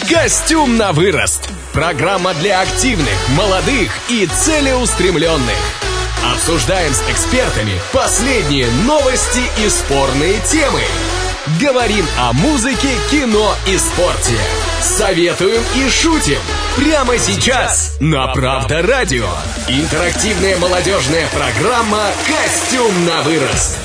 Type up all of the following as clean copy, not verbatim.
Костюм на вырост. Программа для активных, молодых и целеустремленных. Обсуждаем с экспертами последние новости и спорные темы. Говорим о музыке, кино и спорте. Советуем и шутим. Прямо сейчас на Правда Радио. Интерактивная молодежная программа «Костюм на вырост».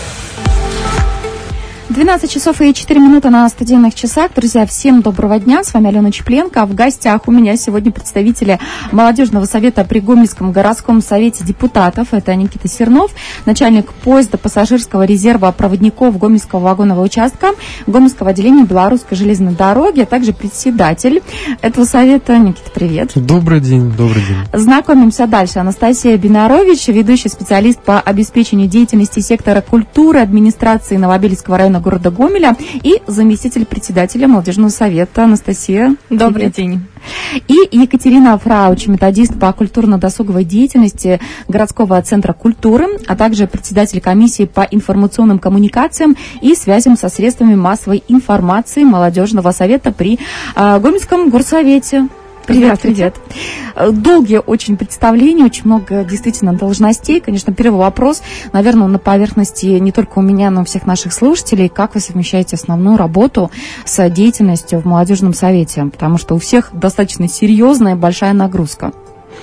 12 часов и 4 минуты на студийных часах. Друзья, всем доброго дня. С вами Алена Чепленко. В гостях у меня сегодня представители молодежного совета при Гомельском городском совете депутатов. Это Никита Сернов, начальник поезда пассажирского резерва проводников Гомельского вагонного участка Гомельского отделения Белорусской железной дороги, а также председатель этого совета. Никита, привет. Добрый день, добрый день. Знакомимся дальше. Анастасия Бинарович, ведущий специалист по обеспечению деятельности сектора культуры администрации Новобелецкого района города Гомеля и заместитель председателя молодежного совета. Анастасия, добрый день. И Екатерина Фрауч, методист по культурно-досуговой деятельности городского центра культуры, а также председатель комиссии по информационным коммуникациям и связям со средствами массовой информации молодежного совета при Гомельском горсовете. Привет. Долгие очень представления, очень много действительно должностей. Конечно, первый вопрос, наверное, на поверхности не только у меня, но и у всех наших слушателей. Как вы совмещаете основную работу с деятельностью в молодежном совете? Потому что у всех достаточно серьезная и большая нагрузка.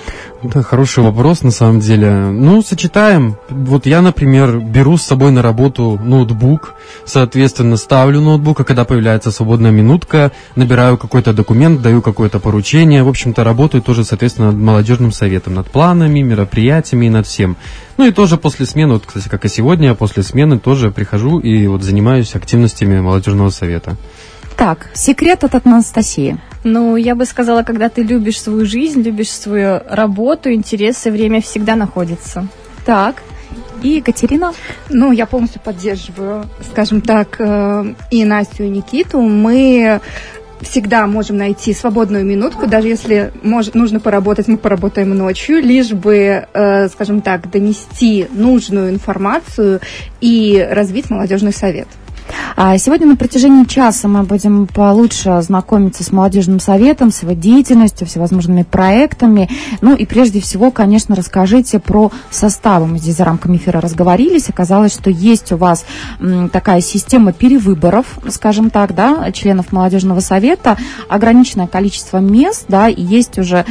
Да, хороший вопрос, на самом деле. Ну, сочетаем. Вот я, например, беру с собой на работу ноутбук, соответственно, ставлю ноутбук, а когда появляется свободная минутка, набираю какой-то документ, даю какое-то поручение. В общем-то, работаю тоже, соответственно, над молодежным советом, над планами, мероприятиями и над всем. Ну и тоже после смены, вот, кстати, как и сегодня, я после смены тоже прихожу и вот занимаюсь активностями молодежного совета. Так, секрет от Анастасии. Ну, я бы сказала, когда ты любишь свою жизнь, любишь свою работу, интересы, время всегда находится. Так, и Екатерина? Ну, я полностью поддерживаю, скажем так, и Настю, и Никиту. Мы всегда можем найти свободную минутку, даже если нужно поработать, мы поработаем ночью, лишь бы, скажем так, донести нужную информацию и развить молодежный совет. Сегодня на протяжении часа мы будем получше знакомиться с молодежным советом, с его деятельностью, всевозможными проектами. Ну и прежде всего, конечно, расскажите про составы. Мы здесь за рамками эфира разговорились. Оказалось, что есть у вас такая система перевыборов, скажем так, да, членов молодежного совета, ограниченное количество мест, да, и есть уже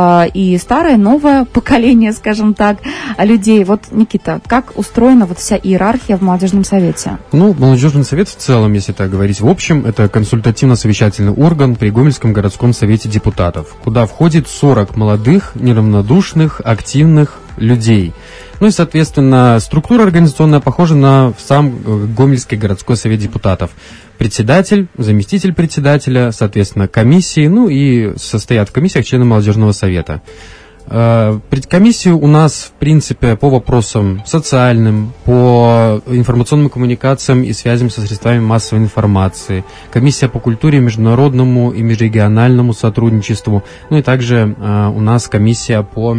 и старое, новое поколение, скажем так, людей. Вот, Никита, как устроена вот вся иерархия в молодежном совете? Ну, молодежный совет в целом, если так говорить, в общем, это консультативно-совещательный орган при Гомельском городском совете депутатов, куда входит 40 молодых, неравнодушных, активных людей. Ну и, соответственно, структура организационная похожа на сам Гомельский городской совет депутатов. Председатель, заместитель председателя, соответственно, комиссии, ну и состоят в комиссиях члены молодежного совета. Предкомиссию у нас, в принципе, по вопросам социальным, по информационным коммуникациям и связям со средствами массовой информации, комиссия по культуре, международному и межрегиональному сотрудничеству, ну и также у нас комиссия по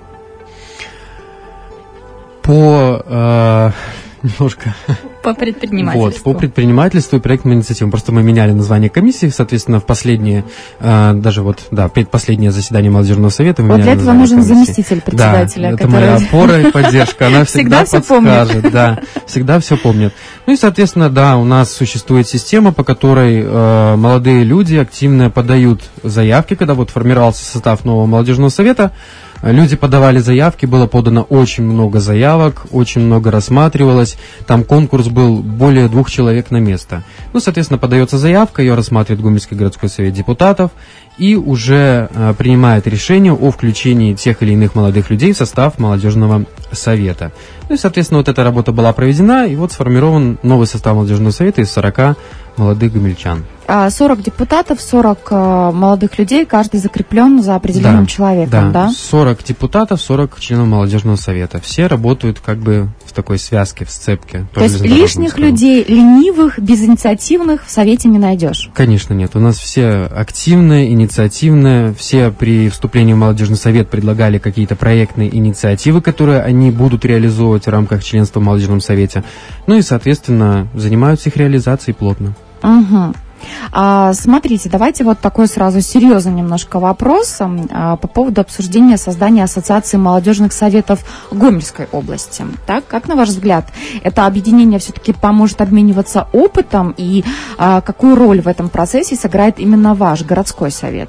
предпринимательству. Вот, по предпринимательству и проектным инициативам. Просто мы меняли название комиссии, соответственно, в последние, даже вот, да, предпоследнее заседание молодежного совета. Вот для этого нужен заместитель председателя. Да, это моя опора и поддержка. Она всегда подскажет. Да, всегда все помнит. Ну и, соответственно, да, у нас существует система, по которой молодые люди активно подают заявки, когда вот формировался состав нового молодежного совета. Люди подавали заявки, было подано очень много заявок, очень много рассматривалось. Там конкурс был более 2 человек на место. Ну, соответственно, подается заявка, ее рассматривает Гомельский городской совет депутатов и уже принимает решение о включении тех или иных молодых людей в состав молодежного совета. Ну и, соответственно, вот эта работа была проведена, и вот сформирован новый состав молодежного совета из 40 молодых гомельчан. 40 депутатов, 40 молодых людей, каждый закреплен за определенным человеком, да? 40 депутатов, 40 членов молодежного совета. Все работают как бы в такой связке, в сцепке. То есть лишних людей, ленивых, безинициативных в совете не найдешь? Конечно нет. У нас все активные, инициативные. Все при вступлении в молодежный совет предлагали какие-то проектные инициативы, которые они будут реализовывать в рамках членства в молодежном совете. Ну и, соответственно, занимаются их реализацией плотно. Угу. Смотрите, давайте вот такой сразу серьезный немножко вопрос по поводу обсуждения создания Ассоциации молодежных советов Гомельской области. Так, как на ваш взгляд, это объединение все-таки поможет обмениваться опытом, и какую роль в этом процессе сыграет именно ваш городской совет?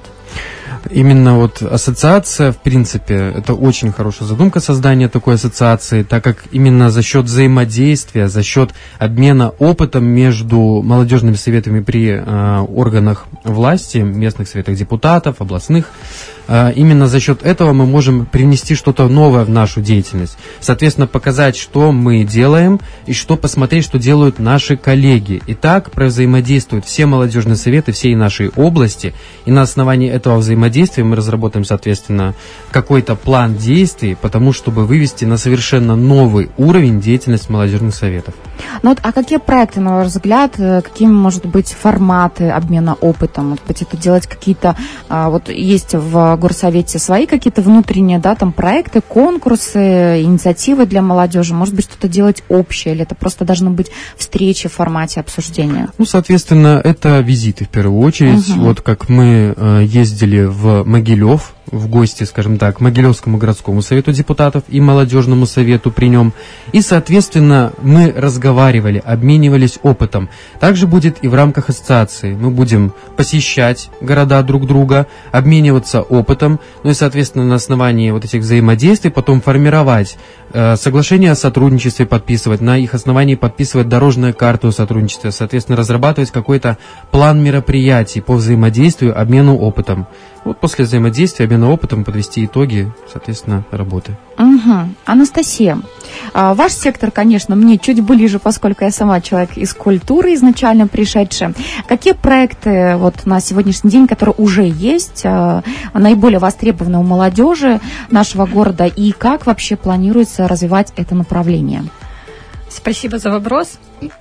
Именно вот ассоциация, в принципе, это очень хорошая задумка создания такой ассоциации, так как именно за счет взаимодействия, за счет обмена опытом между молодежными советами при органах власти, местных советах депутатов, областных, именно за счет этого мы можем привнести что-то новое в нашу деятельность. Соответственно, показать, что мы делаем, и посмотреть, что делают наши коллеги. И так взаимодействуют все молодежные советы всей нашей области, и на основании этого взаимодействия мы разработаем, соответственно, какой-то план действий, потому чтобы вывести на совершенно новый уровень деятельность молодежных советов. Ну вот, а какие проекты, на ваш взгляд, какими, может быть, форматы обмена опытом? Может быть, это делать какие-то, вот есть в горсовете свои какие-то внутренние, да, там проекты, конкурсы, инициативы для молодежи, может быть, что-то делать общее, или это просто должны быть встречи в формате обсуждения? Ну, соответственно, это визиты в первую очередь. Вот как мы ездили в Могилев, в гости, скажем так, Могилевскому городскому совету депутатов и молодежному совету при нем. И, соответственно, мы разговаривали, обменивались опытом. Также будет и в рамках ассоциации. Мы будем посещать города друг друга, обмениваться опытом, ну и, соответственно, на основании вот этих взаимодействий потом формировать соглашение о сотрудничестве, подписывать, на их основании подписывать дорожную карту сотрудничества, соответственно, разрабатывать какой-то план мероприятий по взаимодействию, обмену опытом. Вот после взаимодействия, обмена опытом подвести итоги, соответственно, работы. Анастасия, ваш сектор, конечно, мне чуть ближе, поскольку я сама человек из культуры, изначально пришедшая. Какие проекты вот на сегодняшний день, которые уже есть, наиболее востребованы у молодежи нашего города, и как вообще планируется развивать это направление? Спасибо за вопрос.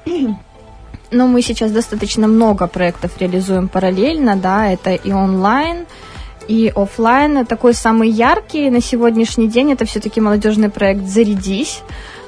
Но мы сейчас достаточно много проектов реализуем параллельно, да, это и онлайн, и офлайн. Такой самый яркий на сегодняшний день это все-таки молодежный проект «Зарядись».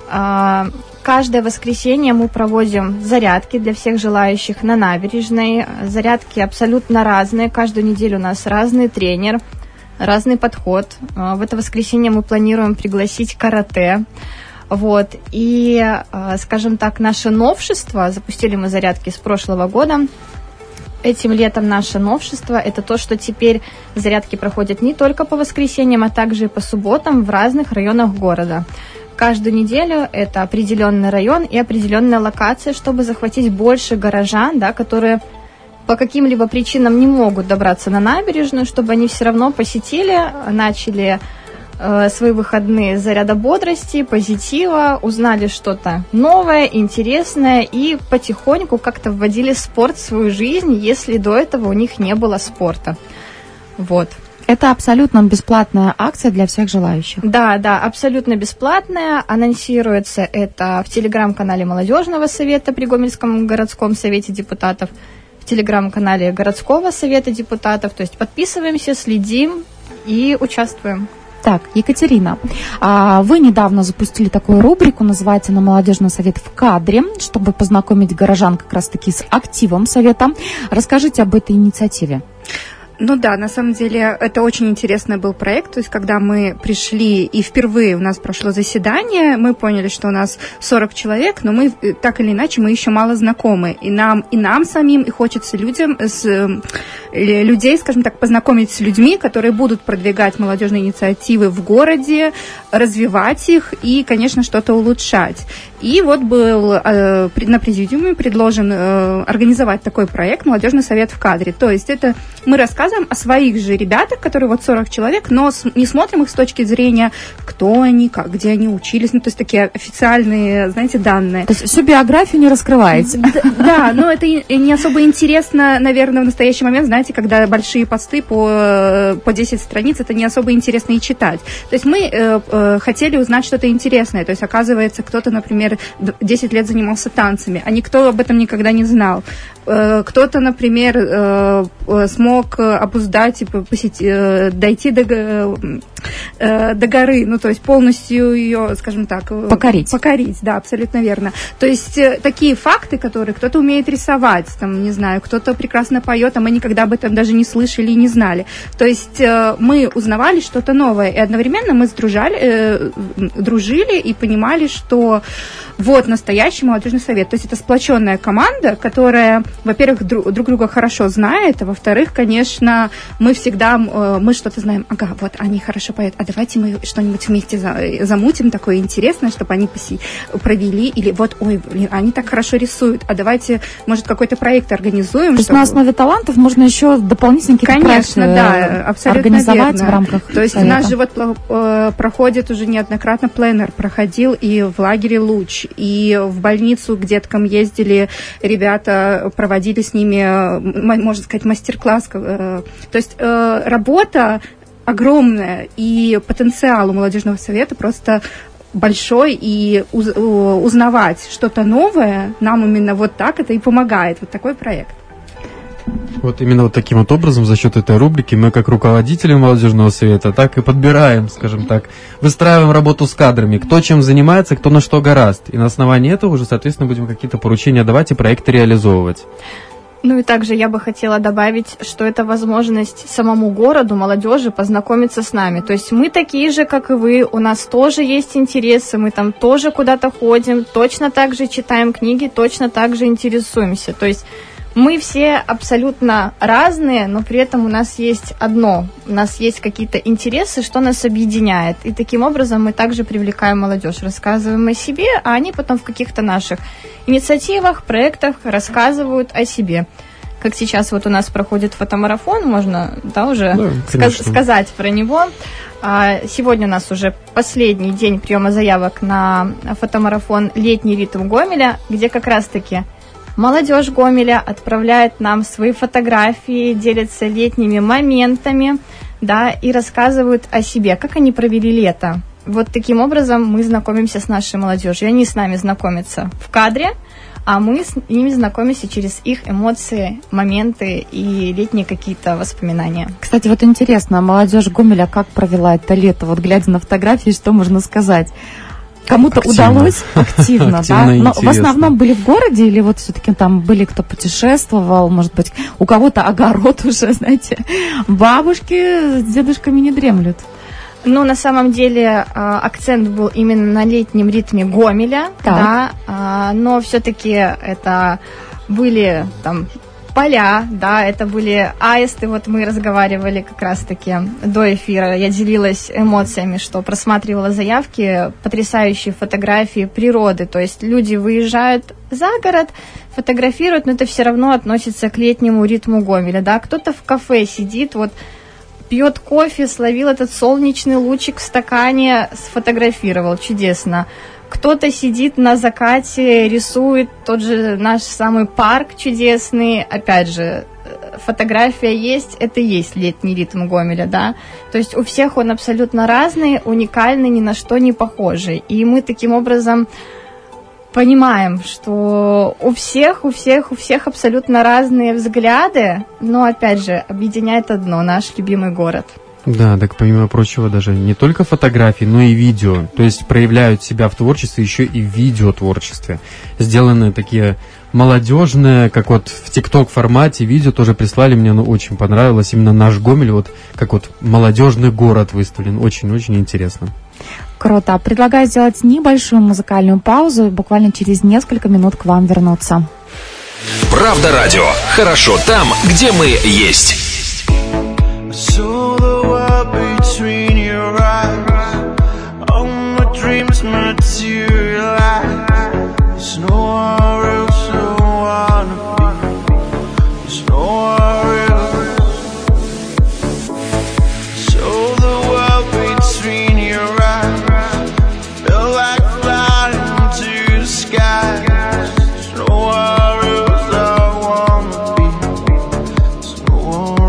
Каждое воскресенье мы проводим зарядки для всех желающих на набережной. Зарядки абсолютно разные. Каждую неделю у нас разный тренер, разный подход. В это воскресенье мы планируем пригласить карате. Вот. И, скажем так, наше новшество, запустили мы зарядки с прошлого года. Этим летом наше новшество – это то, что теперь зарядки проходят не только по воскресеньям, а также и по субботам в разных районах города. Каждую неделю это определенный район и определенная локация, чтобы захватить больше горожан, да, которые по каким-либо причинам не могут добраться на набережную, чтобы они все равно посетили, начали свои выходные с заряда бодрости, позитива, узнали что-то новое, интересное и потихоньку как-то вводили спорт в свою жизнь, если до этого у них не было спорта. Вот. Это абсолютно бесплатная акция для всех желающих. Да, абсолютно бесплатная. Анонсируется это в телеграм-канале Молодежного совета при Гомельском городском совете депутатов, в телеграм-канале городского совета депутатов. То есть подписываемся, следим и участвуем. Так, Екатерина, вы недавно запустили такую рубрику, называется «На молодежный совет в кадре», чтобы познакомить горожан как раз-таки с активом совета. Расскажите об этой инициативе. Ну да, на самом деле это очень интересный был проект, то есть когда мы пришли и впервые у нас прошло заседание, мы поняли, что у нас 40 человек, но мы так или иначе мы еще мало знакомы, и нам самим, и хочется людей, скажем так, познакомить с людьми, которые будут продвигать молодежные инициативы в городе, развивать их и, конечно, что-то улучшать. И вот был на президиуме предложен организовать такой проект «Молодежный совет в кадре». То есть это мы рассказываем о своих же ребятах, которые вот 40 человек, но не смотрим их с точки зрения, кто они, где они учились, ну то есть такие официальные, знаете, данные. То есть всю биографию не раскрываете? Да, но это не особо интересно, наверное, в настоящий момент, знаете, когда большие посты по 10 страниц, это не особо интересно и читать. То есть мы хотели узнать что-то интересное, то есть оказывается, кто-то, например, 10 лет занимался танцами, а никто об этом никогда не знал. Кто-то, например, смог обуздать и дойти до горы, ну, то есть полностью ее, скажем так... Покорить. Покорить, да, абсолютно верно. То есть такие факты, которые кто-то умеет рисовать, там, не знаю, кто-то прекрасно поет, а мы никогда об этом даже не слышали и не знали. То есть мы узнавали что-то новое, и одновременно мы дружили и понимали, что вот настоящий молодежный совет. То есть это сплоченная команда, которая, во-первых, друг друга хорошо знает, а во-вторых, конечно, мы всегда, мы что-то знаем. Ага, вот они хорошо поют, а давайте мы что-нибудь вместе замутим такое интересное, чтобы они провели, или вот, ой, блин, они так хорошо рисуют, а давайте, может, какой-то проект организуем. То есть на основе талантов можно еще дополнительно какие-то проекты организовать верно. В рамках То есть совета. У нас же вот проходит уже неоднократно пленэр, проходил и в лагере «Луч», и в больницу к деткам ездили ребята, проводили с ними, можно сказать, мастер-класс. То есть работа огромная, и потенциал у молодежного совета просто большой, и узнавать что-то новое нам именно вот так это и помогает, вот такой проект. Вот именно вот таким вот образом, за счет этой рубрики, мы как руководители молодежного совета, так и подбираем, скажем так, выстраиваем работу с кадрами, кто чем занимается, кто на что горазд. И на основании этого уже, соответственно, будем какие-то поручения давать и проекты реализовывать. Ну и также я бы хотела добавить, что это возможность самому городу, молодежи познакомиться с нами. То есть мы такие же, как и вы, у нас тоже есть интересы, мы там тоже куда-то ходим, точно так же читаем книги, точно так же интересуемся. То есть мы все абсолютно разные, но при этом у нас есть одно. У нас есть какие-то интересы, что нас объединяет. И таким образом мы также привлекаем молодежь, рассказываем о себе, а они потом в каких-то наших инициативах, проектах рассказывают о себе. Как сейчас вот у нас проходит фотомарафон, можно уже сказать про него. Сегодня у нас уже последний день приема заявок на фотомарафон «Летний ритм Гомеля», где как раз-таки молодежь Гомеля отправляет нам свои фотографии, делятся летними моментами, да, и рассказывают о себе, как они провели лето. Вот таким образом мы знакомимся с нашей молодежью. Они с нами знакомятся в кадре, а мы с ними знакомимся через их эмоции, моменты и летние какие-то воспоминания. Кстати, вот интересно, молодежь Гомеля как провела это лето? Вот глядя на фотографии, что можно сказать? Кому-то удалось активно, да? Но в основном были в городе или вот все-таки там были, кто путешествовал, может быть, у кого-то огород уже, знаете, бабушки с дедушками не дремлют. Ну, на самом деле акцент был именно на летнем ритме Гомеля, да, но все-таки это были там поля, да, это были аисты, вот мы разговаривали как раз-таки до эфира, я делилась эмоциями, что просматривала заявки, потрясающие фотографии природы, то есть люди выезжают за город, фотографируют, но это все равно относится к летнему ритму Гомеля, да, кто-то в кафе сидит, вот пьет кофе, словил этот солнечный лучик в стакане, сфотографировал, чудесно. Кто-то сидит на закате, рисует тот же наш самый парк чудесный. Опять же, фотография есть, это и есть летний ритм Гомеля, да. То есть у всех он абсолютно разный, уникальный, ни на что не похожий. И мы таким образом понимаем, что у всех абсолютно разные взгляды, но, опять же, объединяет одно – наш любимый город. Да, так помимо прочего, даже не только фотографии, но и видео. То есть проявляют себя в творчестве еще и в видеотворчестве. Сделаны такие молодежные, как вот в ТикТок формате видео тоже прислали, мне оно очень понравилось. Именно наш Гомель, вот как вот молодежный город выставлен. Очень-очень интересно. Круто. Предлагаю сделать небольшую музыкальную паузу и буквально через несколько минут к вам вернуться. Правда радио. Хорошо там, где мы есть. No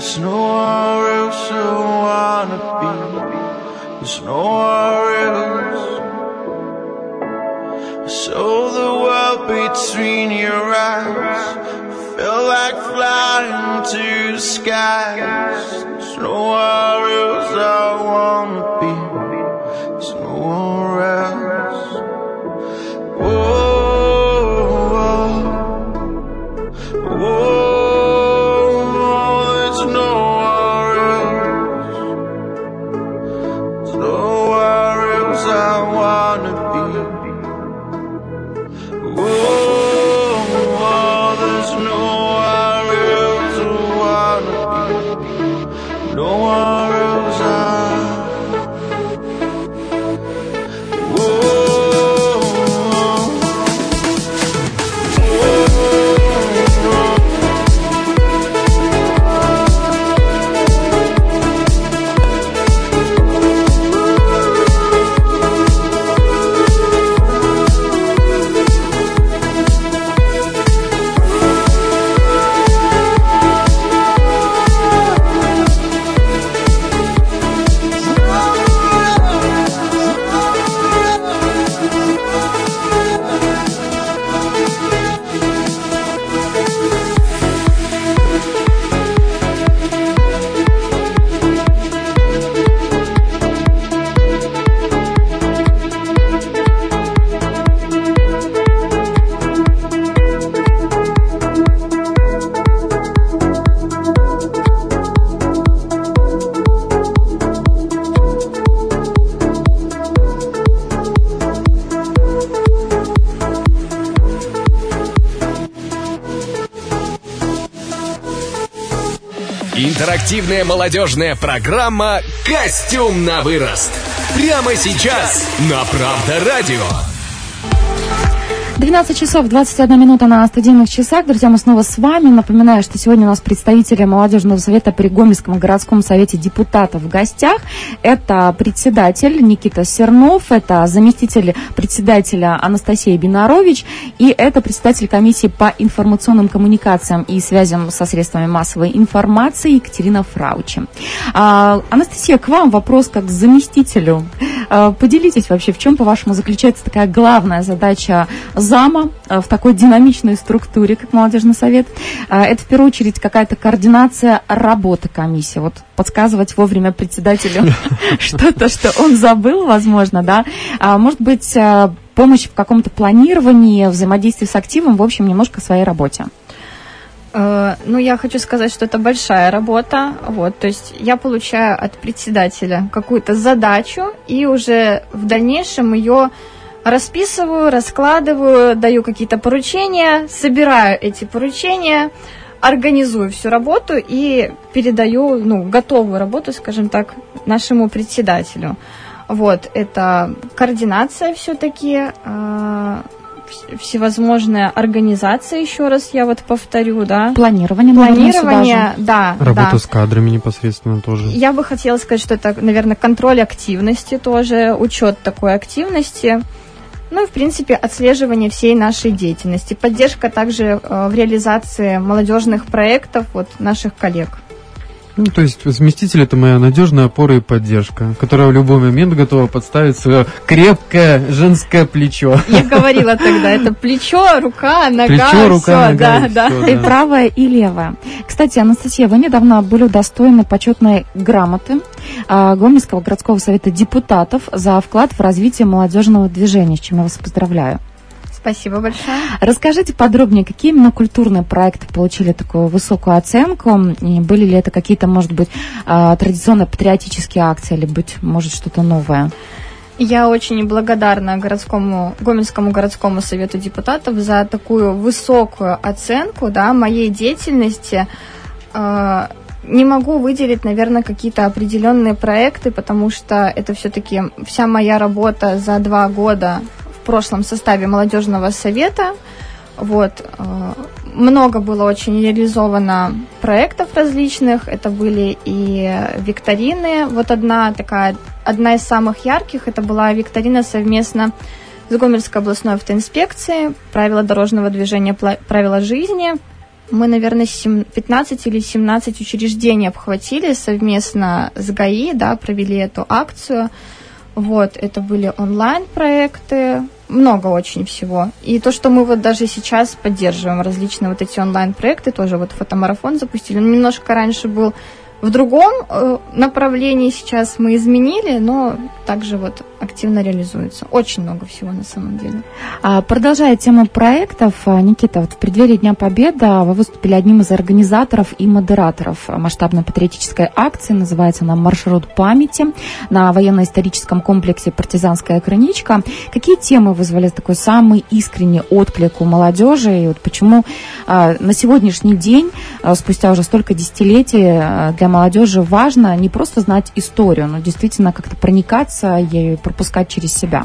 There's nowhere else I wanna be. There's nowhere else. I saw the world between your eyes. Felt like flying to the skies. There's nowhere else I wanna be. There's nowhere else. Oh, oh, oh. Интерактивная молодежная программа «Костюм на вырост». Прямо сейчас на Правда Радио. 12 часов 21 минута на студийных часах. Друзья, мы снова с вами. Напоминаю, что сегодня у нас представители молодежного совета при Гомельском городском совете депутатов в гостях. Это председатель Никита Сернов, это заместитель председателя Анастасия Бинарович и это председатель комиссии по информационным коммуникациям и связям со средствами массовой информации Екатерина Фраучи. Анастасия, к вам вопрос как к заместителю. Поделитесь вообще, в чем, по-вашему, заключается такая главная задача зама в такой динамичной структуре, как молодежный совет. Это в первую очередь какая-то координация работы комиссии. Вот подсказывать вовремя председателю что-то, что он забыл, возможно, да. Может быть, помощь в каком-то планировании, взаимодействии с активом, в общем, немножко в своей работе. Ну, я хочу сказать, что это большая работа. Вот, то есть я получаю от председателя какую-то задачу и уже в дальнейшем ее расписываю, раскладываю, даю какие-то поручения, собираю эти поручения, организую всю работу и передаю, готовую работу, скажем так, нашему председателю. Вот, это координация все-таки, всевозможные организации, еще раз я вот повторю, да. Планирование, да. Работа с кадрами непосредственно тоже. Я бы хотела сказать, что это, наверное, контроль активности тоже, учет такой активности. Ну и, в принципе, отслеживание всей нашей деятельности. Поддержка также в реализации молодежных проектов от наших коллег. Ну, то есть заместитель — это моя надежная опора и поддержка, которая в любой момент готова подставить свое крепкое женское плечо. Я говорила тогда, это плечо, рука, нога, плечо, рука, нога, да. И правая, и левая. Кстати, Анастасия, вы недавно были удостоены почетной грамоты Гомельского городского совета депутатов за вклад в развитие молодежного движения, с чем я вас поздравляю. Спасибо большое. Расскажите подробнее, какие именно культурные проекты получили такую высокую оценку? И были ли это какие-то, может быть, традиционные патриотические акции, или, быть может, что-то новое? Я очень благодарна Гомельскому городскому совету депутатов за такую высокую оценку, да, моей деятельности. Не могу выделить, наверное, какие-то определенные проекты, потому что это все-таки вся моя работа за 2 года в прошлом составе молодежного совета. Вот. Много было очень реализовано проектов различных. Это были и викторины. Вот одна из самых ярких, это была викторина совместно с Гомельской областной автоинспекцией, правила дорожного движения, правила жизни. Мы, наверное, 15 или 17 учреждений обхватили совместно с ГАИ, да, провели эту акцию. Вот, это были онлайн-проекты, много очень всего. И то, что мы вот даже сейчас поддерживаем различные вот эти онлайн-проекты, тоже вот фотомарафон запустили. Он немножко раньше был в другом направлении, сейчас мы изменили, но также вот активно реализуется. Очень много всего на самом деле. Продолжая тему проектов, Никита, вот в преддверии Дня Победы вы выступили одним из организаторов и модераторов масштабной патриотической акции. Называется она «Маршрут памяти» на военно-историческом комплексе «Партизанская криничка». Какие темы вызвали такой самый искренний отклик у молодежи? И вот почему на сегодняшний день, спустя уже столько десятилетий, для молодежи важно не просто знать историю, но действительно как-то проникаться ею, пропускать через себя?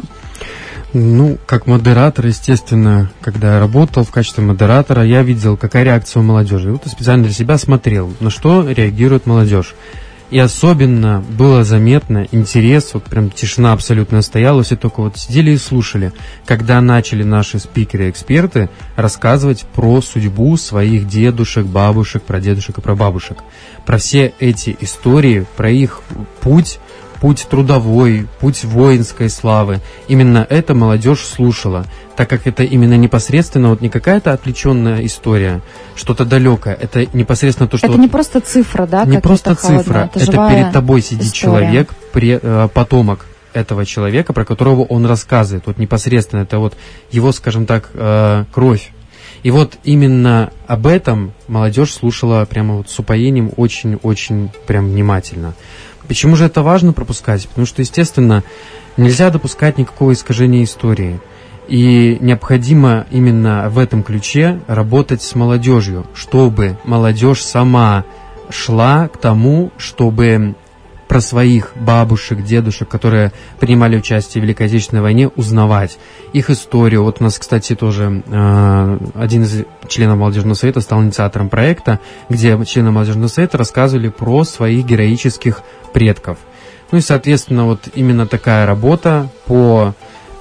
Ну, как модератор, естественно, когда я работал в качестве модератора, я видел, какая реакция у молодежи. И вот я специально для себя смотрел, на что реагирует молодежь. И особенно было заметно интерес, вот прям тишина абсолютно стояла, все только вот сидели и слушали, когда начали наши спикеры-эксперты рассказывать про судьбу своих дедушек, бабушек, прадедушек и прабабушек. Про все эти истории, про их путь трудовой, путь воинской славы. Именно это молодежь слушала, так как это именно непосредственно, вот не какая-то отвлеченная история, что-то далекое, это непосредственно то, что... Это не просто цифра, да? Не просто цифра, это перед тобой сидит человек, потомок этого человека, про которого он рассказывает, вот непосредственно, это вот его, скажем так, кровь. И вот именно об этом молодежь слушала прямо вот с упоением, очень-очень прям внимательно. Почему же это важно пропускать? Потому что, естественно, нельзя допускать никакого искажения истории. И необходимо именно в этом ключе работать с молодежью, чтобы молодежь сама шла к тому, чтобы про своих бабушек, дедушек, которые принимали участие в Великой Отечественной войне, узнавать их историю. Вот у нас, кстати, тоже один из членов молодежного совета стал инициатором проекта, где члены молодежного совета рассказывали про своих героических предков. Ну и, соответственно, вот именно такая работа по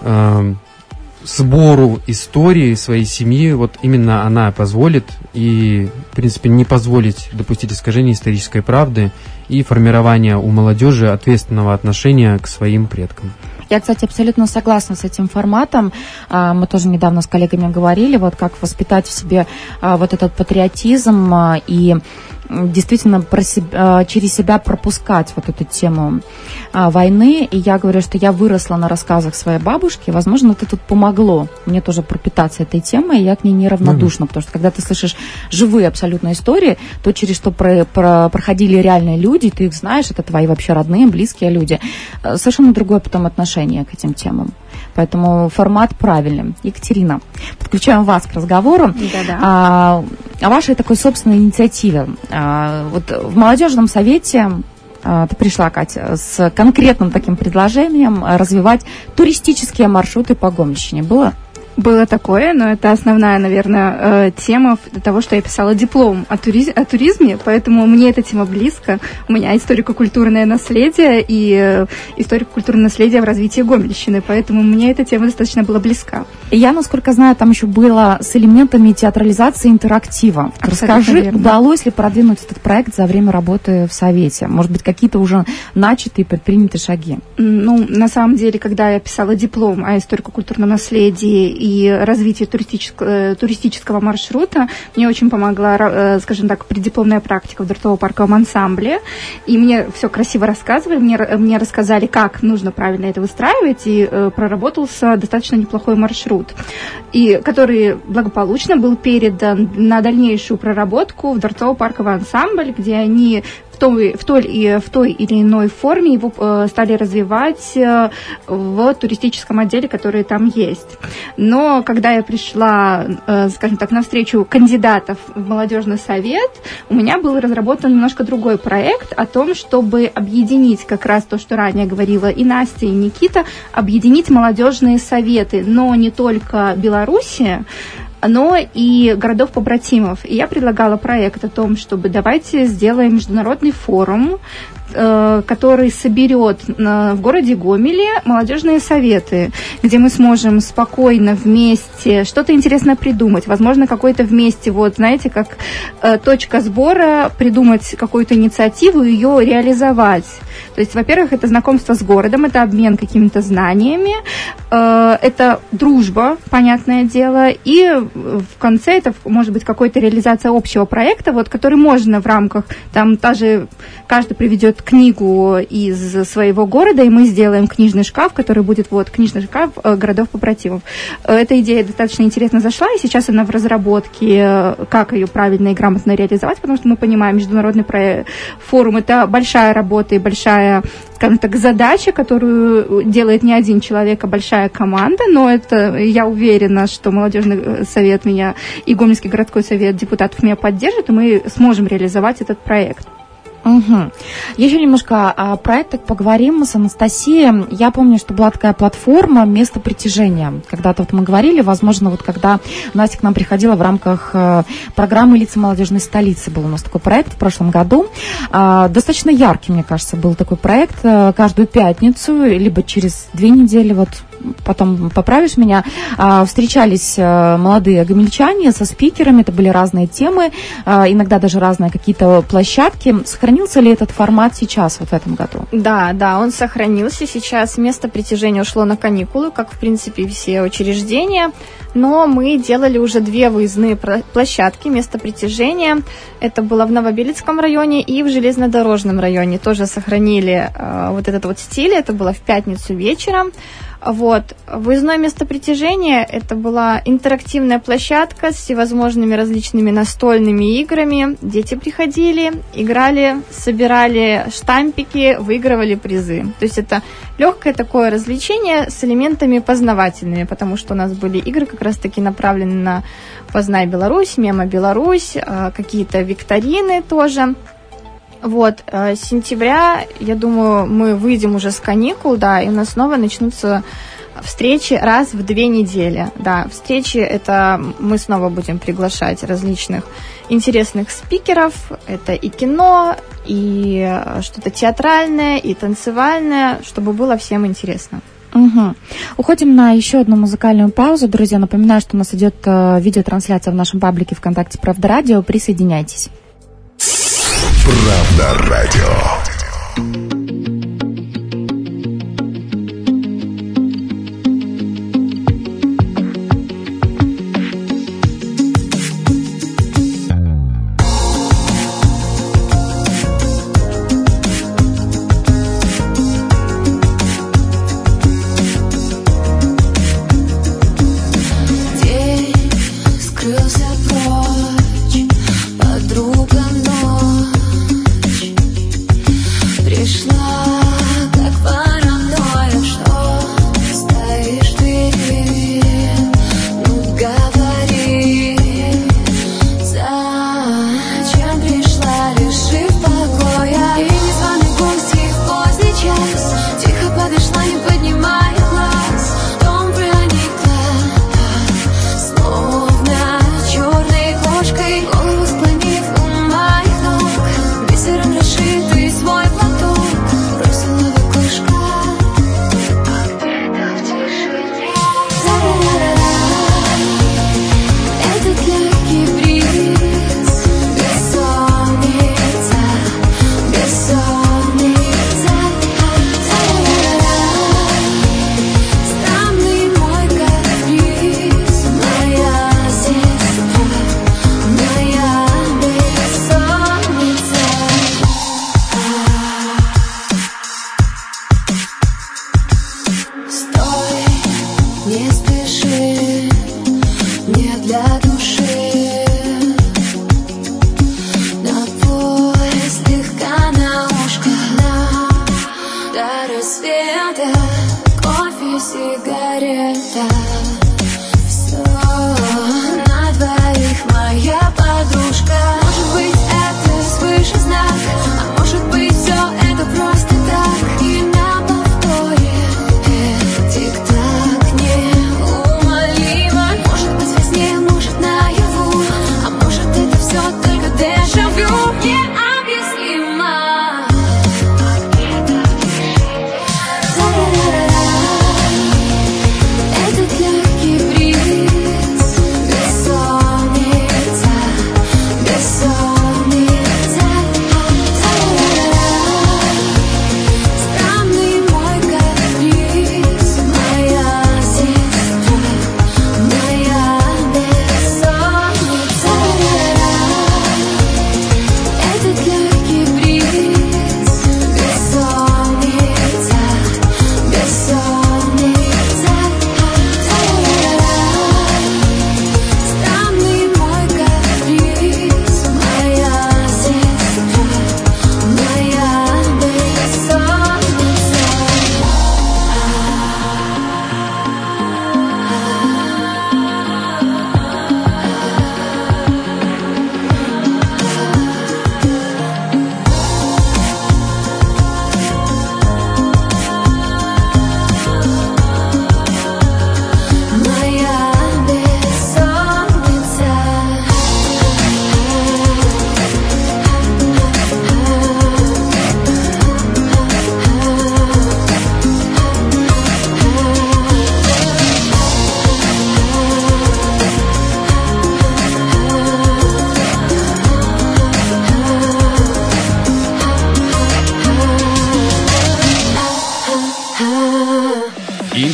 сбору истории своей семьи, вот именно она позволит и, в принципе, не позволить допустить искажения исторической правды и формирования у молодежи ответственного отношения к своим предкам. Я, кстати, абсолютно согласна с этим форматом. Мы тоже недавно с коллегами говорили, вот как воспитать в себе вот этот патриотизм и действительно через себя пропускать вот эту тему войны. И я говорю, что я выросла на рассказах своей бабушки. Возможно, это тут помогло мне тоже пропитаться этой темой, и я к ней неравнодушна. Потому что когда ты слышишь живые абсолютно истории, то через что проходили реальные люди, ты их знаешь, это твои вообще родные, близкие люди. Совершенно другое потом отношение к этим темам. Поэтому формат правильный. Екатерина, подключаем вас к разговору. О вашей такой собственной инициативе. Вот в молодежном совете ты пришла, Катя, с конкретным таким предложением развивать туристические маршруты по Гомельщине. Было? Было такое, но это основная, наверное, тема того, что я писала диплом о туризме, поэтому мне эта тема близка. У меня историко-культурное наследие и историко-культурное наследие в развитии Гомельщины, поэтому мне эта тема достаточно была близка. И я, насколько знаю, там еще было с элементами театрализации интерактива. Расскажи, удалось ли продвинуть этот проект за время работы в Совете? Может быть, какие-то уже начатые, предприняты шаги? Ну, на самом деле, когда я писала диплом о историко-культурном наследии и развитии туристического маршрута, мне очень помогла, скажем так, преддипломная практика в Дворцово-парковом ансамбле. И мне все красиво рассказывали, мне рассказали, как нужно правильно это выстраивать, и проработался достаточно неплохой маршрут, и который благополучно был передан на дальнейшую проработку в Дворцово-парковый ансамбль, где они в той или иной форме его стали развивать в туристическом отделе, который там есть. Но когда я пришла, скажем так, навстречу кандидатов в молодежный совет, у меня был разработан немножко другой проект о том, чтобы объединить как раз то, что ранее говорила и Настя, и Никита, объединить молодежные советы, но не только Беларуси, но и городов-побратимов. И я предлагала проект о том, чтобы давайте сделаем международный форум который соберет в городе Гомеле молодежные советы, где мы сможем спокойно вместе что-то интересное придумать, возможно, какой-то вместе, вот, знаете, как точка сбора, придумать какую-то инициативу и ее реализовать. То есть, во-первых, это знакомство с городом, это обмен какими-то знаниями, это дружба, понятное дело, и в конце это может быть какая-то реализация общего проекта, вот, который можно в рамках, там даже каждый приведет книгу из своего города, и мы сделаем книжный шкаф, который будет, вот, книжный шкаф городов-побратимов. Эта идея достаточно интересно зашла, и сейчас она в разработке, как ее правильно и грамотно реализовать, потому что мы понимаем, международный форум – это большая работа и большая, скажем так, задача, которую делает не один человек, а большая команда, но это, я уверена, что молодежный совет меня и Гомельский городской совет депутатов меня поддержат, и мы сможем реализовать этот проект. Угу. Еще немножко о проектах поговорим с Анастасией. Я помню, что была такая платформа «Место притяжения». Когда-то вот мы говорили, возможно, вот когда Настя к нам приходила в рамках программы «Лица молодежной столицы», был у нас такой проект в прошлом году. Достаточно яркий, мне кажется, был такой проект. Каждую пятницу, либо через 2 недели, вот потом поправишь меня, встречались молодые гомельчане со спикерами, это были разные темы, иногда даже разные какие-то площадки. Сохранился ли этот формат сейчас, вот в этом году? Да, он сохранился. Сейчас место притяжения ушло на каникулы, как, в принципе, все учреждения, но мы делали уже 2 выездные площадки место притяжения. Это было в Новобелецком районе и в Железнодорожном районе. Тоже сохранили вот этот вот стиль, это было в пятницу вечером. Вот. Выездное место притяжения – это была интерактивная площадка с всевозможными различными настольными играми. Дети приходили, играли, собирали штампики, выигрывали призы. То есть это легкое такое развлечение с элементами познавательными, потому что у нас были игры как раз-таки направлены на «Познай Беларусь», «Мема Беларусь», какие-то викторины тоже. Вот, с сентября, я думаю, мы выйдем уже с каникул, да, и у нас снова начнутся встречи раз в 2 недели. Да, встречи это мы снова будем приглашать различных интересных спикеров. Это и кино, и что-то театральное, и танцевальное, чтобы было всем интересно. Угу. Уходим на еще одну музыкальную паузу. Друзья, напоминаю, что у нас идет видеотрансляция в нашем паблике ВКонтакте «Правда радио». Присоединяйтесь. Правда радио. Подруга ночь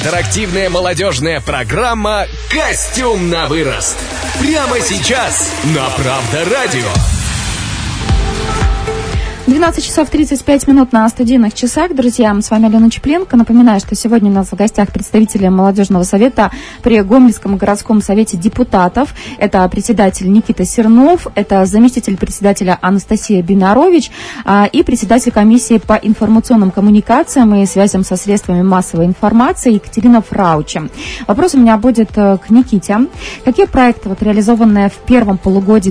Интерактивная молодежная программа «Костюм на вырост». Прямо сейчас на Правда Радио. 12 часов 35 минут на студийных часах. Друзья, с вами Алена Чепленко. Напоминаю, что сегодня у нас в гостях представители молодежного совета при Гомельском городском совете депутатов. Это председатель Никита Сернов, это заместитель председателя Анастасия Бинарович и председатель комиссии по информационным коммуникациям и связям со средствами массовой информации Екатерина Фраучи. Вопрос у меня будет к Никите. Какие проекты, реализованные в первом полугодии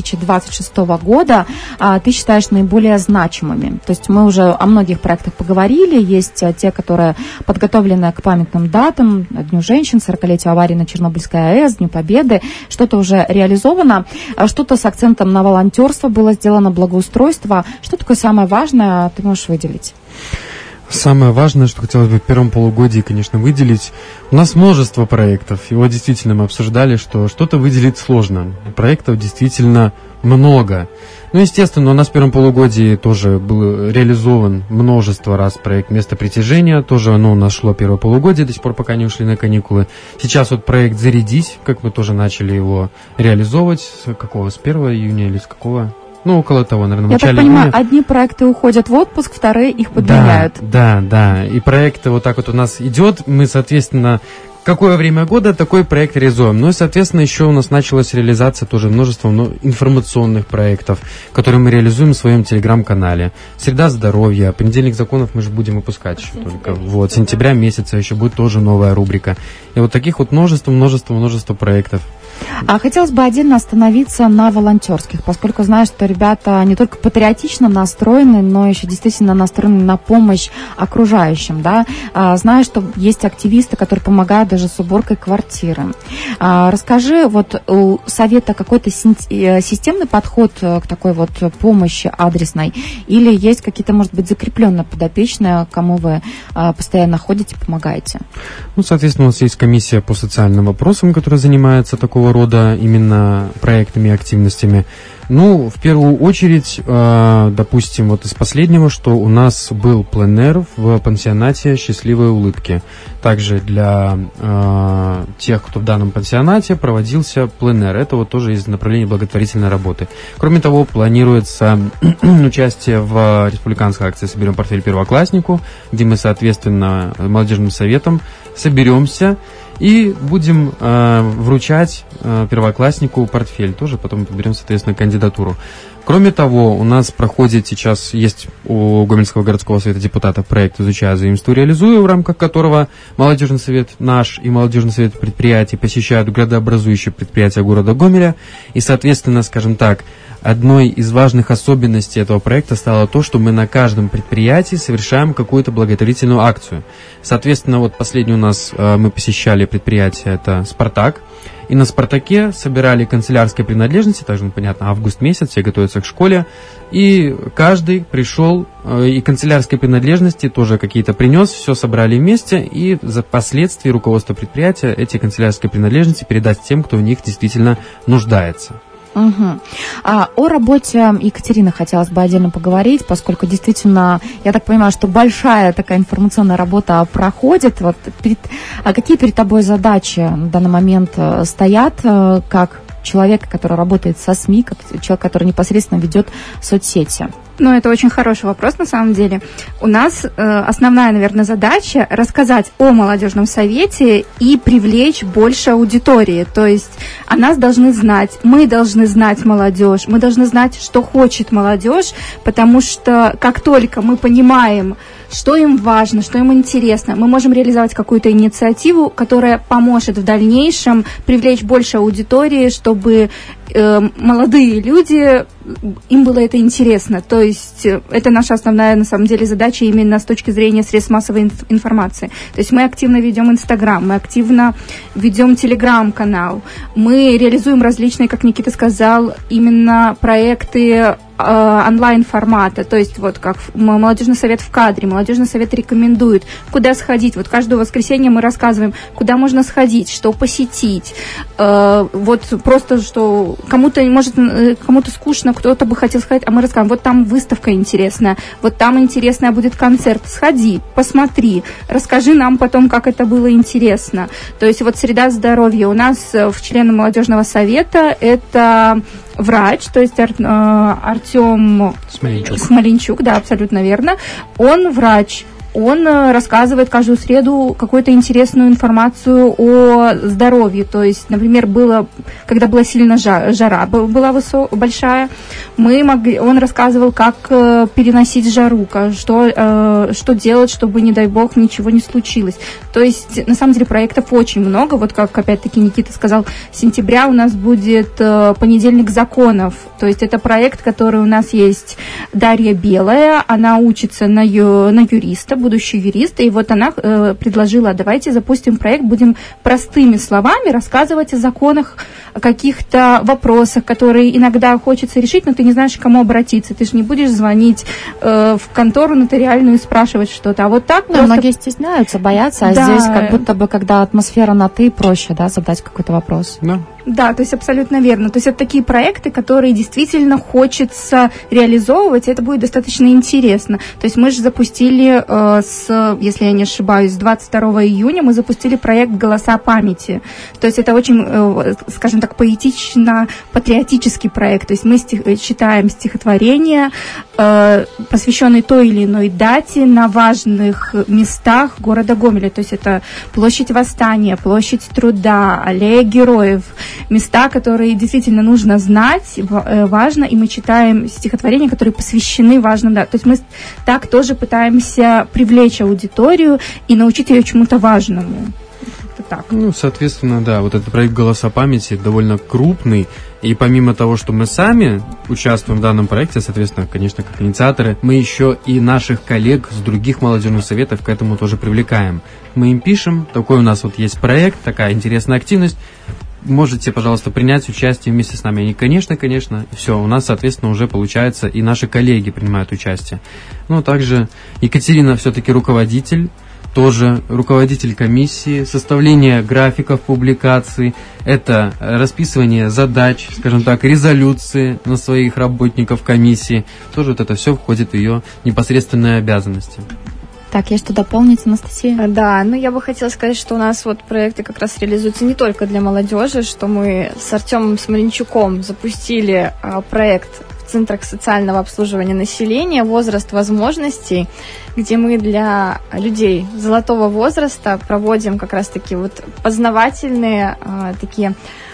2026 года, ты считаешь наиболее значимыми? То есть мы уже о многих проектах поговорили. Есть те, которые подготовлены к памятным датам, Дню женщин, 40-летию аварии на Чернобыльской АЭС, Дню Победы. Что-то уже реализовано, что-то с акцентом на волонтерство было сделано, благоустройство. Что такое самое важное, ты можешь выделить? Самое важное, что хотелось бы в первом полугодии, конечно, выделить. У нас множество проектов. Его действительно мы обсуждали, что что-то выделить сложно. Проектов действительно много. Естественно, у нас в первом полугодии тоже был реализован множество раз проект «Место притяжения». Тоже оно у нас шло первое полугодие, до сих пор пока не ушли на каникулы. Сейчас проект «Зарядить», как мы тоже начали его реализовывать. С 1 июня или с какого? Около того, наверное, в начале июня. Я так понимаю, одни проекты уходят в отпуск, вторые их подменяют. Да. И проекты так у нас идет. Мы, соответственно, какое время года такой проект реализуем. Соответственно, еще у нас началась реализация тоже множества информационных проектов, которые мы реализуем в своем телеграм-канале. «Среда здоровья», «Понедельник законов» мы же будем выпускать еще только. Сентября месяца еще будет тоже новая рубрика. И таких множество проектов. Хотелось бы отдельно остановиться на волонтерских, поскольку знаю, что ребята не только патриотично настроены, но еще действительно настроены на помощь окружающим. Да? Знаю, что есть активисты, которые помогают даже с уборкой квартиры. Расскажи, у совета какой-то системный подход к такой помощи адресной, или есть какие-то, может быть, закрепленные подопечные, кому вы постоянно ходите, помогаете? Соответственно, у нас есть комиссия по социальным вопросам, которая занимается такого рода именно проектами и активностями. В первую очередь, допустим, из последнего, что у нас был пленэр в пансионате «Счастливые улыбки». Также для тех, кто в данном пансионате, проводился пленэр. Это тоже из направления благотворительной работы. Кроме того, планируется участие в республиканской акции «Соберем портфель первокласснику», где мы, соответственно, молодежным советом соберемся и будем вручать первокласснику портфель. Тоже потом подберем, соответственно, кандидатуру. Кроме того, у нас проходит сейчас, есть у Гомельского городского совета депутатов проект «Изучая, заимствую, реализую», в рамках которого молодежный совет наш и молодежный совет предприятий посещают градообразующие предприятия города Гомеля. И, соответственно, скажем так, одной из важных особенностей этого проекта стало то, что мы на каждом предприятии совершаем какую-то благотворительную акцию. Соответственно, последний у нас мы посещали предприятие, это «Спартак». И на «Спартаке» собирали канцелярские принадлежности, также, понятно, август месяц, все готовятся к школе. И каждый пришел, и канцелярские принадлежности тоже какие-то принес, все собрали вместе, и впоследствии руководство предприятия эти канцелярские принадлежности передаст тем, кто в них действительно нуждается. Угу. О работе Екатерины хотелось бы отдельно поговорить, поскольку действительно, я так понимаю, что большая такая информационная работа проходит. Какие перед тобой задачи на данный момент стоят, как человека, который работает со СМИ, как человек, который непосредственно ведет соцсети? Это очень хороший вопрос, на самом деле. У нас основная, наверное, задача рассказать о молодежном совете и привлечь больше аудитории. То есть о нас должны знать, мы должны знать молодежь, мы должны знать, что хочет молодежь, потому что как только мы понимаем, что им важно, что им интересно, мы можем реализовать какую-то инициативу, которая поможет в дальнейшем привлечь больше аудитории, чтобы молодые люди, им было это интересно. То есть это наша основная, на самом деле, задача именно с точки зрения средств массовой информации. То есть мы активно ведем Инстаграм, мы активно ведем Телеграм-канал, мы реализуем различные, как Никита сказал, именно проекты онлайн-формата, то есть вот как молодежный совет в кадре, молодежный совет рекомендует, куда сходить. Вот каждое воскресенье мы рассказываем, куда можно сходить, что посетить. Вот просто, что кому-то скучно, кто-то бы хотел сказать, а мы рассказываем, вот там выставка интересная, вот там интересный будет концерт, сходи, посмотри, расскажи нам потом, как это было интересно. То есть вот среда здоровья у нас в членах молодежного совета это врач, то есть Артем Смоленчук, да, абсолютно верно. Он врач. Он рассказывает каждую среду какую-то интересную информацию о здоровье. То есть, например, когда была сильно жара была большая, он рассказывал, как переносить жару, что делать, чтобы, не дай бог, ничего не случилось. То есть, на самом деле, проектов очень много. Вот как, опять-таки, Никита сказал, с сентября у нас будет понедельник законов. То есть, это проект, который у нас есть Дарья Белая. Она учится на юриста, будущий юрист, и вот она предложила, давайте запустим проект, будем простыми словами рассказывать о законах, о каких-то вопросах, которые иногда хочется решить, но ты не знаешь, к кому обратиться. Ты же не будешь звонить в контору нотариальную и спрашивать что-то. А вот так просто... Многие стесняются, боятся, а здесь как будто бы, когда атмосфера на «ты», проще, да, задать какой-то вопрос. Да, то есть абсолютно верно. То есть это такие проекты, которые действительно хочется реализовывать, и это будет достаточно интересно. То есть мы же запустили, если я не ошибаюсь, 22 июня мы запустили проект «Голоса памяти». То есть это очень, скажем так, поэтично-патриотический проект. То есть мы читаем стихотворения, посвященные той или иной дате на важных местах города Гомеля. То есть это площадь Восстания, площадь Труда, аллея Героев, места, которые действительно нужно знать, важно, и мы читаем стихотворения, которые посвящены важным, да. То есть мы так тоже пытаемся привлечь аудиторию и научить ее чему-то важному. Так. Соответственно, да, вот этот проект «Голоса памяти» довольно крупный, и помимо того, что мы сами участвуем в данном проекте, соответственно, конечно, как инициаторы, мы еще и наших коллег с других молодежных советов к этому тоже привлекаем. Мы им пишем, такой у нас вот есть проект, такая интересная активность, можете, пожалуйста, принять участие вместе с нами. Они, конечно, все, у нас, соответственно, уже получается, и наши коллеги принимают участие. Также Екатерина все-таки руководитель, тоже руководитель комиссии, составление графиков публикаций, это расписывание задач, скажем так, резолюции на своих работников комиссии. Тоже вот это все входит в ее непосредственные обязанности. Так, есть что дополнить, Анастасия? Да, я бы хотела сказать, что у нас вот проекты как раз реализуются не только для молодежи, что мы с Артемом Смоленчуком запустили проект в Центрах социального обслуживания населения «Возраст возможностей», где мы для людей золотого возраста проводим как раз-таки вот познавательные такие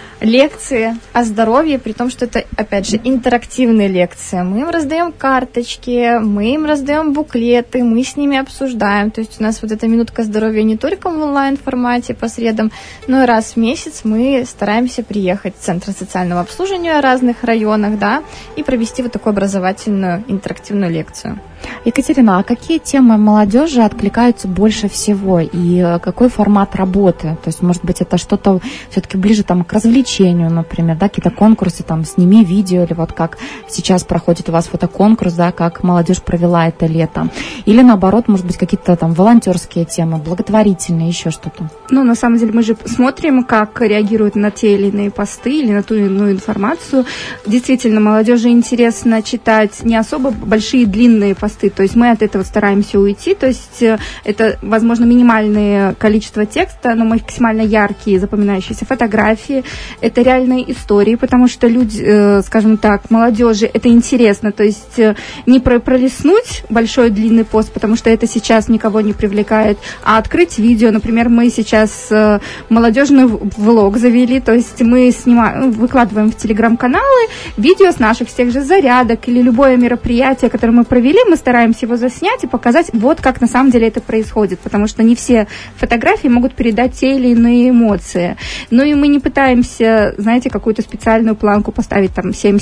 лекции о здоровье, при том, что это, опять же, интерактивные лекции. Мы им раздаем карточки, мы им раздаем буклеты, мы с ними обсуждаем. То есть у нас вот эта минутка здоровья не только в онлайн-формате по средам, но и раз в месяц мы стараемся приехать в Центр социального обслуживания в разных районах, да, и провести вот такую образовательную интерактивную лекцию. Екатерина, а какие темы молодежи откликаются больше всего и какой формат работы? То есть, может быть, это что-то все-таки ближе к развлечению, например, да, какие-то конкурсы, сними видео, или вот как сейчас проходит у вас фотоконкурс, да, как молодежь провела это лето. Или наоборот, может быть, какие-то волонтерские темы, благотворительные, еще что-то. На самом деле мы же смотрим, как реагируют на те или иные посты или на ту или иную информацию. Действительно, молодежи интересно читать не особо большие длинные посты, то есть мы от этого стараемся уйти, то есть это, возможно, минимальное количество текста, но максимально яркие, запоминающиеся фотографии, это реальные истории, потому что люди, скажем так, молодежи, это интересно, то есть не пролистнуть большой длинный пост, потому что это сейчас никого не привлекает, а открыть видео, например, мы сейчас молодежный влог завели, то есть мы выкладываем в телеграм-каналы видео с наших всех же зарядок или любое мероприятие, которое мы провели, мы стараемся его заснять и показать, вот как на самом деле это происходит, потому что не все фотографии могут передать те или иные эмоции. И мы не пытаемся, знаете, какую-то специальную планку поставить,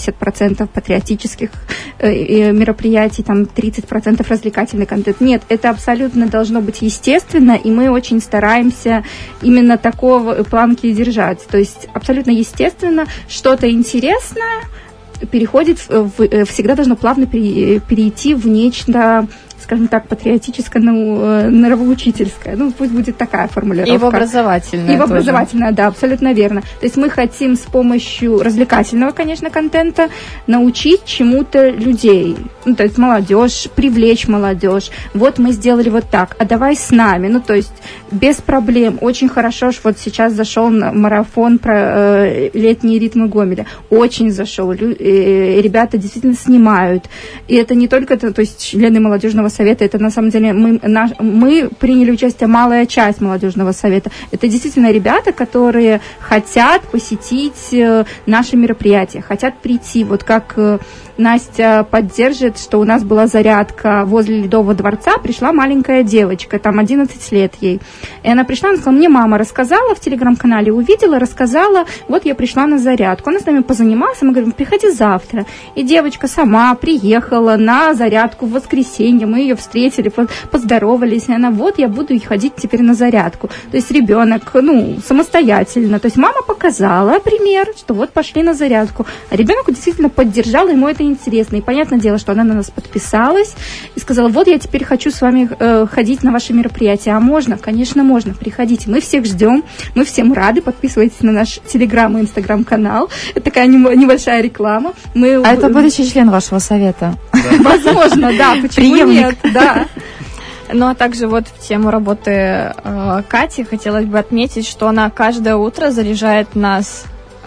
70% патриотических мероприятий, 30% развлекательный контент. Нет, это абсолютно должно быть естественно, и мы очень стараемся именно такого планки держать. То есть абсолютно естественно, что-то интересное, переходит всегда должно плавно перейти в нечто, скажем так, патриотическое, нравоучительское. Пусть будет такая формулировка. И в образовательное. И в образовательное, да, абсолютно верно. То есть мы хотим с помощью развлекательного, конечно, контента научить чему-то людей. То есть молодежь, привлечь молодежь. Вот мы сделали вот так, а давай с нами. То есть без проблем. Очень хорошо, что вот сейчас зашел марафон про летние ритмы Гомеля. Очень зашел. Ребята действительно снимают. И это не только, то есть члены молодежного совета, это на самом деле мы приняли участие, малая часть молодежного совета. Это действительно ребята, которые хотят посетить наши мероприятия, хотят прийти. Вот как Настя поддержит, что у нас была зарядка возле Ледового дворца, пришла маленькая девочка, там 11 лет ей. И она пришла, она сказала, мне мама рассказала в телеграм-канале, увидела, рассказала, вот я пришла на зарядку. Она с нами позанималась, мы говорим, приходи завтра. И девочка сама приехала на зарядку в воскресенье, мы ее встретили, поздоровались, и она, вот я буду ходить теперь на зарядку. То есть ребенок, самостоятельно. То есть мама показала пример, что вот пошли на зарядку. А ребенок действительно поддержал, ему это интересно. И понятное дело, что она на нас подписалась и сказала, вот я теперь хочу с вами ходить на ваши мероприятия. А можно? Конечно, можно. Приходите. Мы всех ждем. Мы всем рады. Подписывайтесь на наш телеграм и инстаграм-канал. Это такая небольшая реклама. Это будущий член вашего совета? Возможно, да. Почему нет? Да. Ну, а также вот в тему работы Кати хотелось бы отметить, что она каждое утро заряжает нас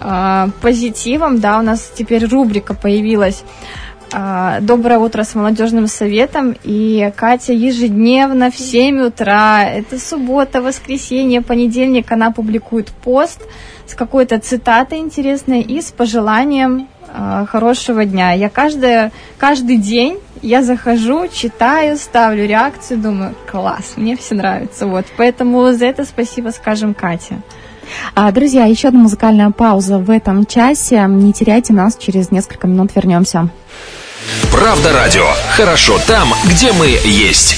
позитивом, да, у нас теперь рубрика появилась «Доброе утро с молодежным советом», и Катя ежедневно в 7 утра, это суббота, воскресенье, понедельник, она публикует пост с какой-то цитатой интересной и с пожеланием хорошего дня. Я каждый день я захожу, читаю, ставлю реакцию, думаю, класс, мне все нравится, вот, поэтому за это спасибо скажем Кате. Друзья, еще одна музыкальная пауза в этом часе. Не теряйте нас, через несколько минут вернемся. Правда радио. Хорошо там, где мы есть.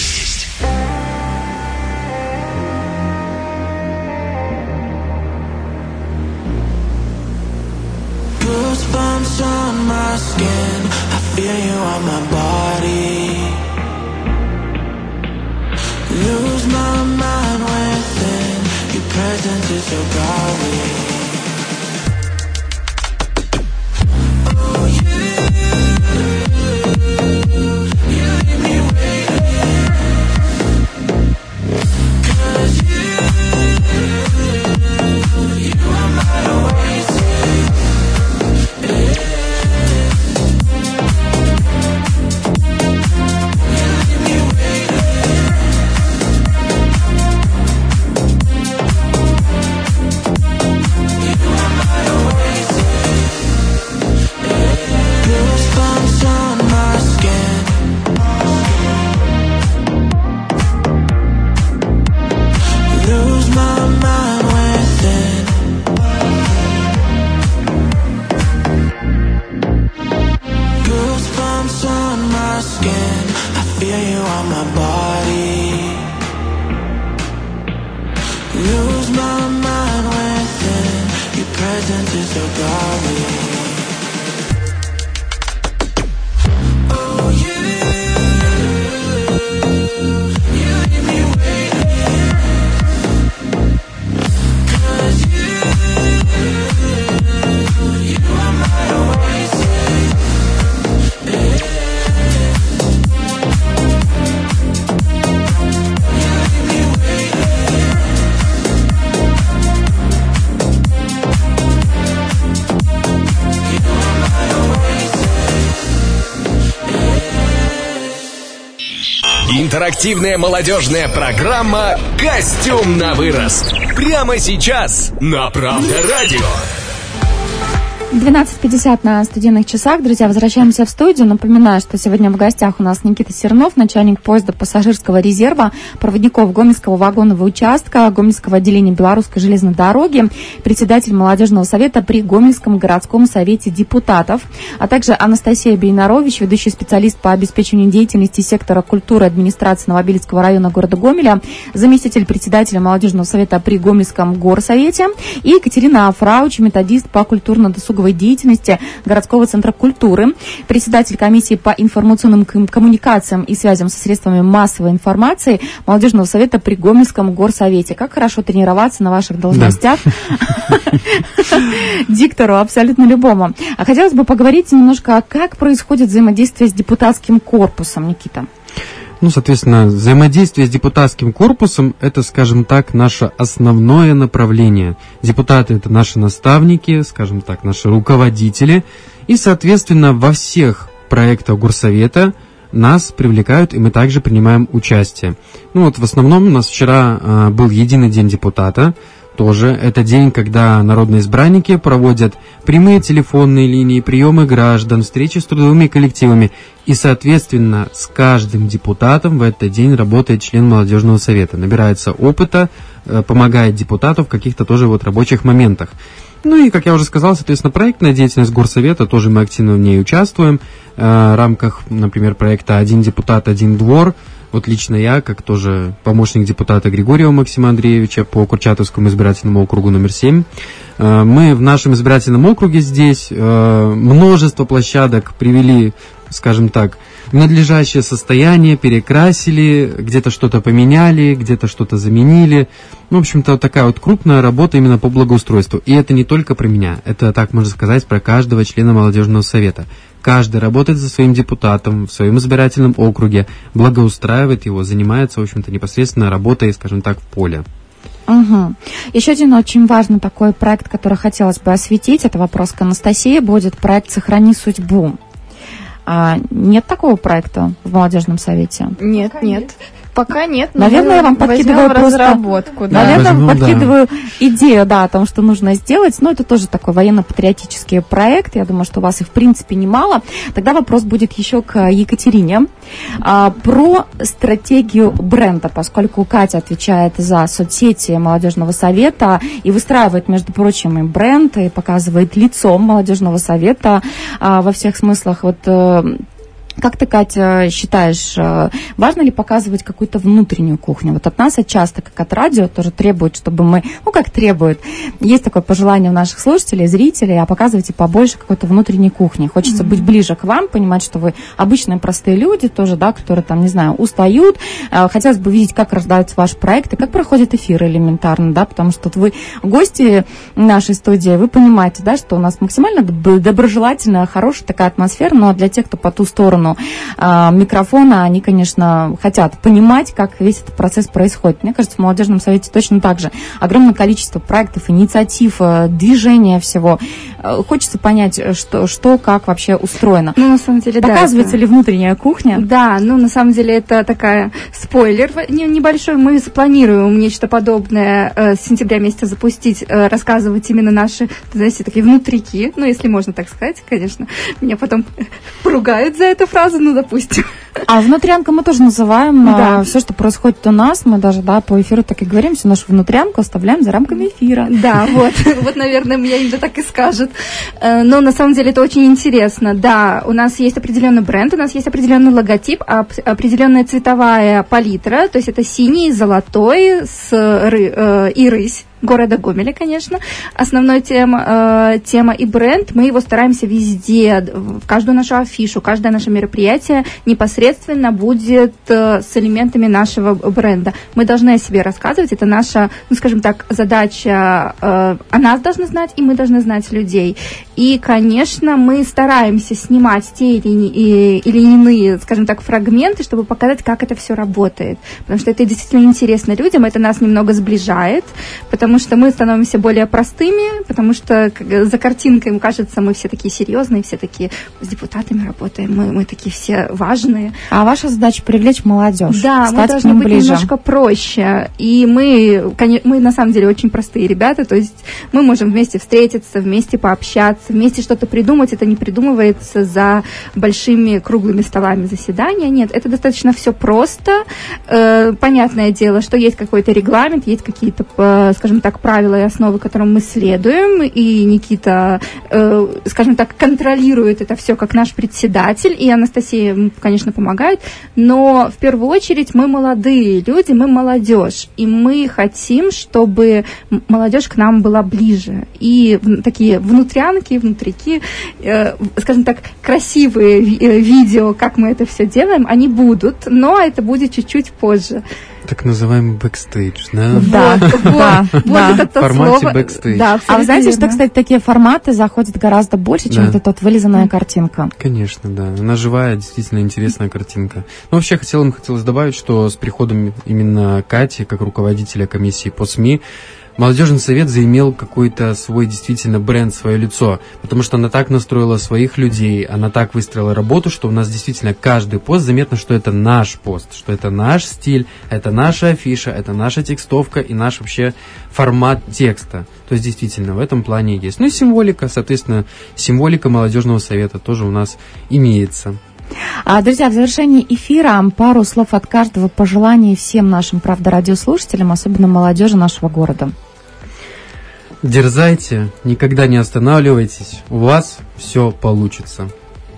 Goosebumps on my skin, I feel you on my body. Lose my mind within, your presence is so godly. Oh, you leave me waiting, 'cause you are my oasis. Интерактивная молодежная программа «Костюм на вырост». Прямо сейчас на Правда радио. 12:50 на студийных часах. Друзья, возвращаемся в студию. Напоминаю, что сегодня в гостях у нас Никита Сернов, начальник поезда пассажирского резерва проводников Гомельского вагонного участка Гомельского отделения Белорусской железной дороги, председатель молодежного совета при Гомельском городском совете депутатов, а также Анастасия Бейнарович, ведущий специалист по обеспечению деятельности сектора культуры администрации Новобелецкого района города Гомеля, заместитель председателя молодежного совета при Гомельском горсовете, и Екатерина Фрауч, методист по культурно-досуговой досуговой деятельности городского центра культуры, председатель комиссии по информационным коммуникациям и связям со средствами массовой информации молодежного совета при Гомельском горсовете. Как хорошо тренироваться на ваших должностях. Диктору абсолютно любому. А хотелось бы поговорить немножко, как происходит взаимодействие с депутатским корпусом, Никита. Ну, соответственно, взаимодействие с депутатским корпусом – это, скажем так, наше основное направление. Депутаты – это наши наставники, скажем так, наши руководители. И, соответственно, во всех проектах горсовета нас привлекают, и мы также принимаем участие. Ну, вот в основном у нас вчера был единый день депутата. Тоже это день, когда народные избранники проводят прямые телефонные линии, приемы граждан, встречи с трудовыми коллективами. И, соответственно, с каждым депутатом в этот день работает член молодежного совета. Набирается опыта, помогает депутату в каких-то тоже вот рабочих моментах. Ну и, как я уже сказал, соответственно, проектная деятельность горсовета, тоже мы активно в ней участвуем. В рамках, например, проекта «Один депутат, один двор». Вот лично я, как тоже помощник депутата Григорьева Максима Андреевича по Курчатовскому избирательному округу номер 7, мы в нашем избирательном округе здесь множество площадок привели, скажем так, в надлежащее состояние, перекрасили, где-то что-то поменяли, где-то что-то заменили. Ну, в общем-то, вот такая вот крупная работа именно по благоустройству. И это не только про меня, это, так можно сказать, про каждого члена молодежного совета. Каждый работает за своим депутатом в своем избирательном округе, благоустраивает его, занимается, в общем-то, непосредственно работой, скажем так, в поле. Угу. Еще один очень важный такой проект, который хотелось бы осветить, это вопрос к Анастасии, будет проект «Сохрани судьбу». Нет такого проекта в молодежном совете? Нет. Пока нет. Наверное, я вам подкидываю просто разработку. Да. Наверное, подкидываю идею, да, о том, что нужно сделать. Но это тоже такой военно-патриотический проект. Я думаю, что у вас их, в принципе, немало. Тогда вопрос будет еще к Екатерине. Про стратегию бренда, поскольку Катя отвечает за соцсети молодежного совета и выстраивает, между прочим, и бренд, и показывает лицо молодежного совета во всех смыслах. Вот как ты, Катя, считаешь, важно ли показывать какую-то внутреннюю кухню? Вот от нас часто, как от радио, тоже требуют, чтобы мы, есть такое пожелание у наших слушателей, зрителей, показывайте побольше какой-то внутренней кухни. Хочется быть ближе к вам, понимать, что вы обычные простые люди тоже, да, которые там, не знаю, устают. Хотелось бы видеть, как рождаются ваши проекты, как проходят эфиры элементарно, да, потому что вот вы гости нашей студии, вы понимаете, да, что у нас максимально доброжелательная, хорошая такая атмосфера, но для тех, кто по ту сторону микрофона, они, конечно, хотят понимать, как весь этот процесс происходит. Мне кажется, в молодежном совете точно так же. Огромное количество проектов, инициатив, движения всего. Хочется понять, что как вообще устроено. Ну, на самом деле, показывается ли внутренняя кухня? Да, на самом деле это такая спойлер небольшой. Мы запланируем нечто подобное с сентября месяца запустить, рассказывать именно наши, знаете, такие внутрики, если можно так сказать, конечно. Меня потом поругают за эту фразу, допустим. А внутрянка мы тоже называем все, что происходит у нас. Мы даже, по эфиру так и говорим, всю нашу внутрянку оставляем за рамками эфира. Да, вот, наверное, мне именно так и скажут. Но на самом деле это очень интересно. Да, у нас есть определенный бренд, у нас есть определенный логотип, определенная цветовая палитра, то есть это синий, золотой и рысь города Гомеля, конечно. Основная тема и бренд. Мы его стараемся везде, в каждую нашу афишу, каждое наше мероприятие непосредственно будет с элементами нашего бренда. Мы должны о себе рассказывать. Это наша, скажем так, задача. О нас должны знать, и мы должны знать людей. И, конечно, мы стараемся снимать те или иные, скажем так, фрагменты, чтобы показать, как это все работает. Потому что это действительно интересно людям, это нас немного сближает, потому что мы становимся более простыми, потому что за картинкой, кажется, мы все такие серьезные, все такие с депутатами работаем, мы такие все важные. А ваша задача привлечь молодежь, да, стать мы должны быть ближе. Немножко проще. И мы на самом деле очень простые ребята, то есть мы можем вместе встретиться, вместе пообщаться, вместе что-то придумать. Это не придумывается за большими круглыми столами заседания. Нет, это достаточно все просто. Понятное дело, что есть какой-то регламент, есть какие-то, скажем так, так, правила и основы, которым мы следуем, и Никита, скажем так, контролирует это все как наш председатель, и Анастасия, конечно, помогает, но в первую очередь мы молодые люди, мы молодежь, и мы хотим, чтобы молодежь к нам была ближе, и такие внутрянки, внутрики, скажем так, красивые видео, как мы это все делаем, они будут, но это будет чуть-чуть позже. Так называемый бэкстейдж, да? Вот это то формате слово. бэкстейдж. Да, А вы знаете, что, верно. кстати, такие форматы заходят гораздо больше, чем вот эта вот вылизанная картинка? Конечно, да. Она живая, действительно интересная картинка. Но вообще хотелось добавить, что с приходом именно Кати, как руководителя комиссии по СМИ, Молодежный совет заимел какой-то свой действительно бренд, свое лицо, потому что она так настроила своих людей, она так выстроила работу, что у нас действительно каждый пост заметно, что это наш пост, что это наш стиль, это наша афиша, это наша текстовка и наш вообще формат текста. То есть действительно в этом плане есть. Ну и символика, соответственно, символика молодежного совета тоже у нас имеется. Друзья, в завершении эфира пару слов от каждого, пожеланий всем нашим, правда, радиослушателям, особенно молодежи нашего города. Дерзайте, никогда не останавливайтесь, у вас все получится.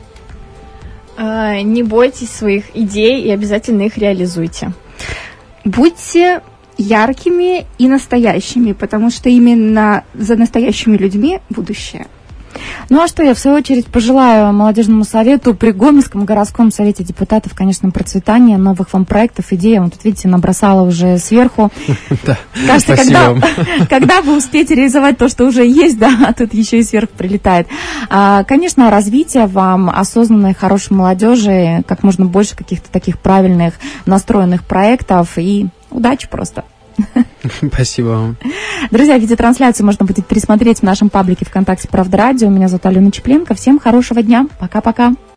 Не бойтесь своих идей и обязательно их реализуйте. Будьте яркими и настоящими, потому что именно за настоящими людьми будущее. Ну а что я в свою очередь пожелаю молодежному совету при Гомельском городском совете депутатов, конечно, процветания, новых вам проектов, идей. Я вам тут, видите, набросала уже сверху. Да, кажется, спасибо. когда вы успеете реализовать то, что уже есть, да, а тут еще и сверху прилетает. Конечно, развитие вам осознанной, хорошей молодежи, как можно больше каких-то таких правильных, настроенных проектов и удачи просто. Спасибо вам. Друзья, видеотрансляцию можно будет пересмотреть в нашем паблике ВКонтакте «Правда Радио». Меня зовут Алена Чепленко. Всем хорошего дня. Пока-пока.